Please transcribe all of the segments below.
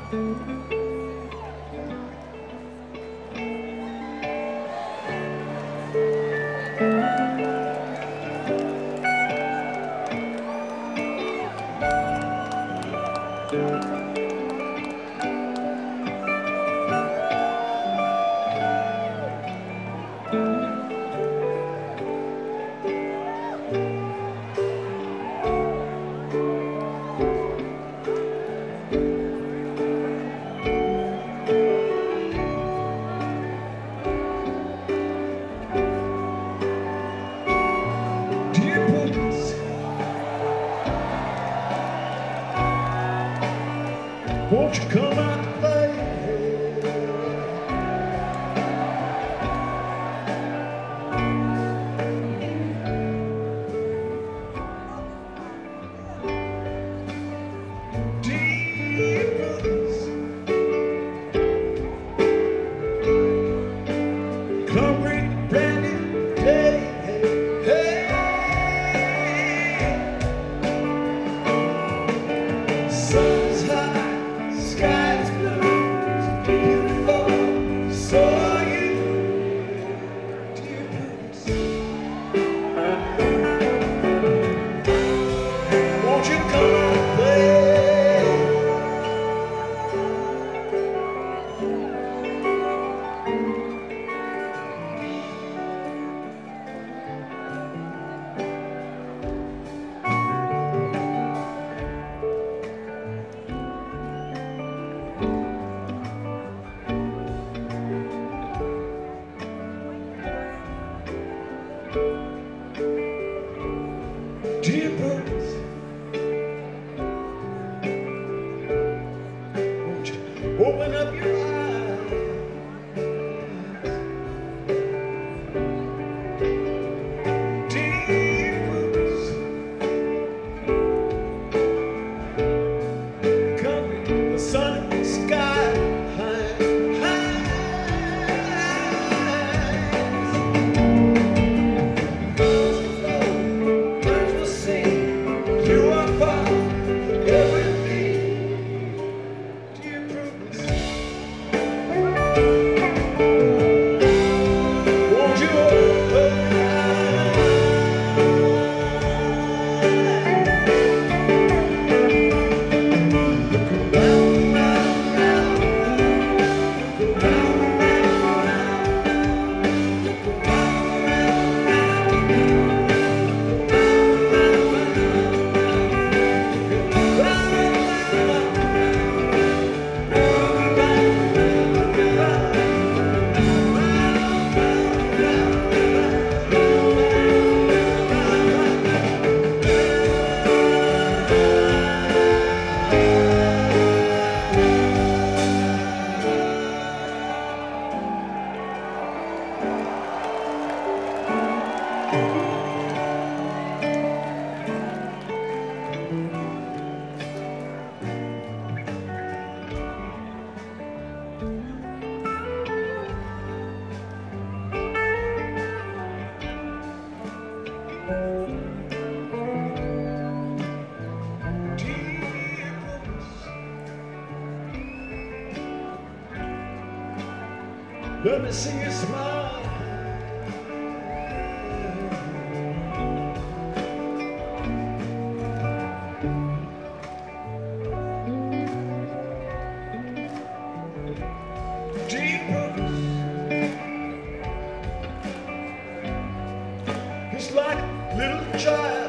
Won't you come out and play? Deep roots, concrete brand new day. Hey, sun's high, sky's blue, it's beautiful. So are you, dear Prince. Won't you come out and play? Dear Prince, won't you open up your eyes? Dear Prince, come in the sun and the sky. Birds will sing. You are part of everything, dear Prudence. Won't you open your eyes? Look around, round, round, look around, round, round, look around, round, let me see you smile. Deep roots, it's like a little child.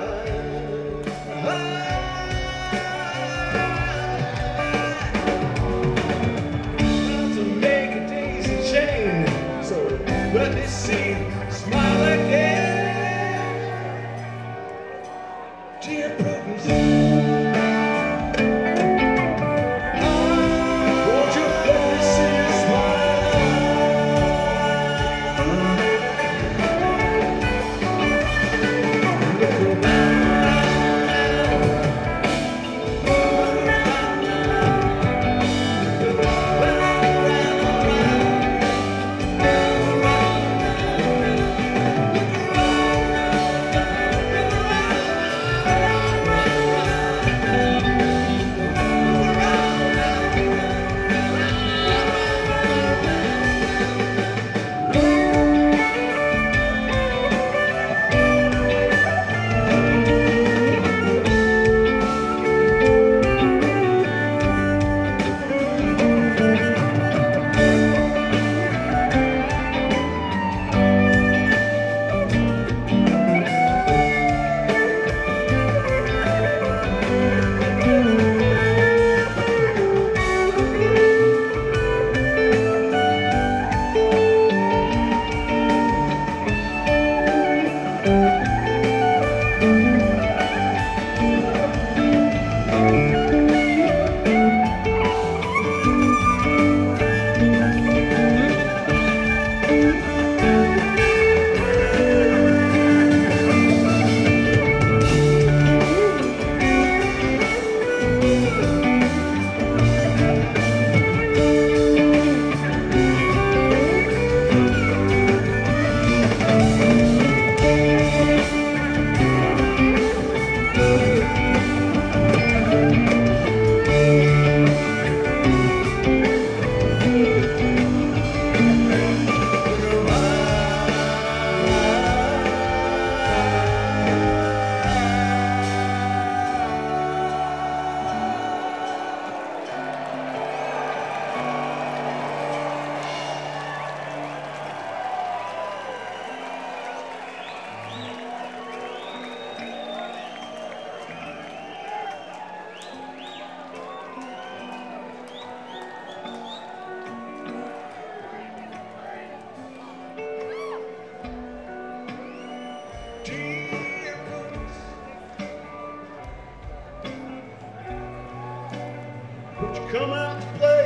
come out to play.